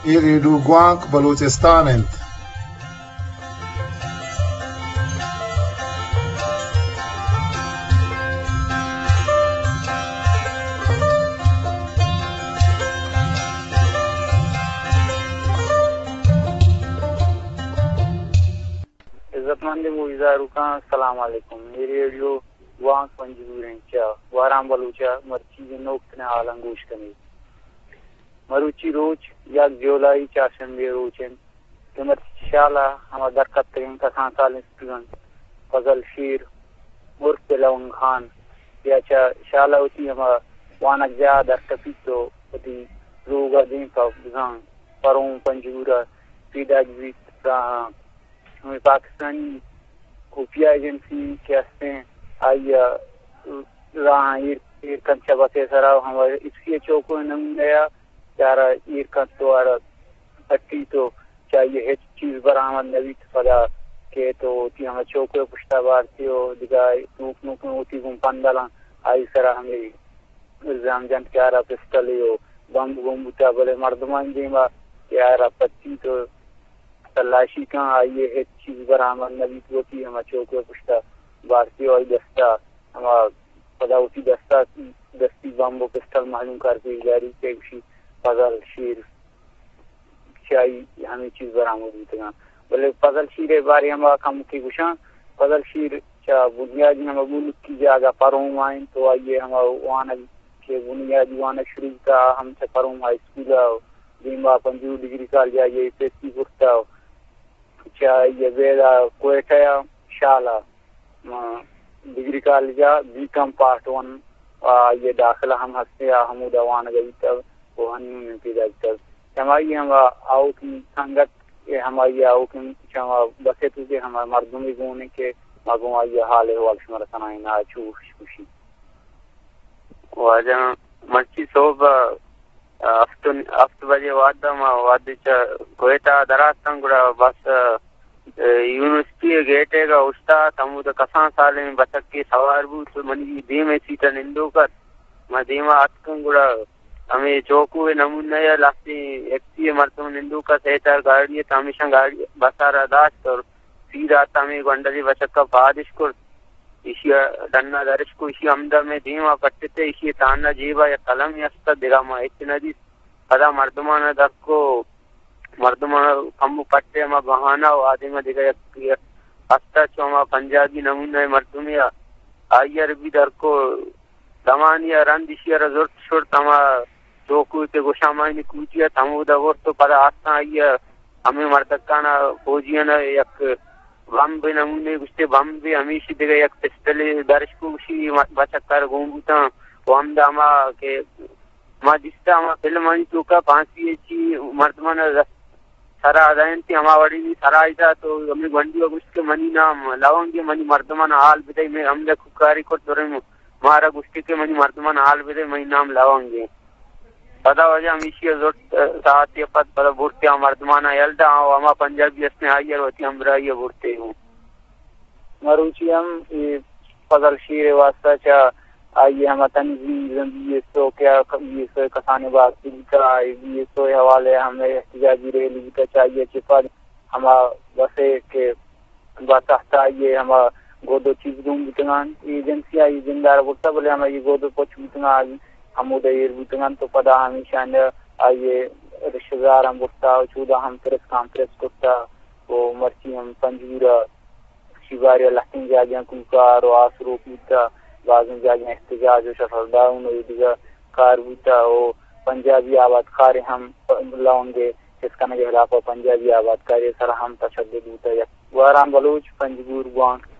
يريدوا قوانك بلوچستان انت. इज्जतमंद मुइज़ारू का सलाम अलैकुम। ये रेडियो वांग पंजूरें चा वाराम बलूचा मर्ची नोक्तने आलंगूश कने मरुची रोज या जोलाई चाशन बे रोचन कमर शाला हम दरकत करें कसान साल स्टूडेंट फजल शीर उर्फ पेलवन खान या चा शाला उती हम वानक जा दरकती तो उती लोगा दिन का बिजान परों पंजूरा पीड़ा जीवित हमें पाकिस्तानी खुफिया एजेंसी के हस्ते आइया रहा ईर कंचा बसे सरा हमारे इसके चौकों नमूना यारा ईर का तो आर अट्टी तो चाहिए है चीज बरामद नवी पदा के तो ती हमें चौकों पुष्टा बारती हो दिखाई नूक नूक होती गुम पंडाला आई सरा हमें इल्जाम जंत के आरा पिस्टल हो बम गुम बुता बोले मर्दमान जेमा के आरा पत्ती तो तलाशी का आइए है चीज बरामद नवी होती हम चौकों पुष्टा भारतीय और दस्ता हम पदा होती दस्ती बम्बो पिस्टल मालूम करके जारी के उसी फजल शीर चाहिए हमें चीज बरामद होती है बोले फजल शीर बारे हम कम की गुशा फजल शीर चा बुनियादी हम बुल की जागा परों आइन तो आइए हम वान के बुनियादी वान शुरू का हम से परों हाई स्कूल बीमा 5 डिग्री का जाइए पेटी पुस्ता चाहिए वेदा कोयटा शाला डिग्री कॉलेजा बीकॉम पार्ट 1 ये दाखिला हम हंसते हम दवान गई तब वो हनी पीदा तब हमारी हम आओ की संगत ये हमारी आओ की बसे तुझे हमारे मर्दों गुने के मगुआ ये हाल है वाल शमर सनाई ना चूश खुशी वाजा मर्ची सोब हफ्ते बजे वाद कोयटा दरास्तंग बस यूनिवर्सिटी गेटे का उस्ता तमुद कसा साल में बतक के सवार बू तो मनी दीमे सीटा निंदो कर मैं दीमा अतकं गुड़ा हमें चौकू नमूना या लास्टी एक्सी मरतम निंदो का सेहतर गाड़ी तमिशा गाड़ी बसारा दास्त और सीधा तमे गंडली बचक का बादिश को इसी डन्ना दरिश को इसी अमदा में दीमा पट्टे इसी ताना जीवा या कलम यस्ता दिगामा इतना दी पदा मर्दमान दक को मर्दमान कम पट्टे में बहाना आदमी दिगा अस्ता चौमा पंजाबी नमूना मर्दमिया आयर भी दर को दमानिया रंदिशिया रजोर छोड़ तमा चौकू के गोशामानी कूचिया तमुदा वो तो पदा आस्ता आइया हमें मर्दकाना फौजिया ना एक बम भी नमूने गुस्से बम भी हमेशा दिगा एक पिस्टल दर्श को उसी बचकर घूमता वो हम दामा के माँ दिस्ता हमारा फिल्म तो का 5 ची मर्दमान सारा आदायन थी हमारी भी सारा आया तो हमें गंडी और उसके मनी नाम लाओगे मनी मर्दमान हाल बिदाई में हमने खुकारी को तोरे मारा गुस्से के मनी मर्दमान हाल बिदाई मनी नाम लाओगे पता वजह हमेशा जोर साथ ये पद पता बुरते हम मर्दमान यल्दा हम पंजाबी असने आयर होती हम राय बुरते हूँ मरुची हम ये फजल शीर वास्ता चा आइए हम तंजीम ये सो क्या ये सो कसाने बात का ये सो हवाले हमें एहतिजाजी रैली का चाहिए चिपद हम बसे के बताता ये हम गोदो चीज दूं बितंगान एजेंसी आई जिंदार बुता बोले हम ये गोदो पोछ बितंगा हम उदय बितंगान तो पदा हमेशा ने आइए रिश्तेदार हम बुता चूदा हम प्रेस करता वो मर्ची हम पंजूरा शिवारिया लखन जागियां कुकार और आसरो पीता बाज़ जागियां एहतिजाज और शफल डाउन और दिगा कार बूता और पंजाबी आबाद कार हम लाओगे इसका नजर पंजाबी आबाद कार सर हम तशद्दुद बूता या वाराम बलूच पंजगूर वांग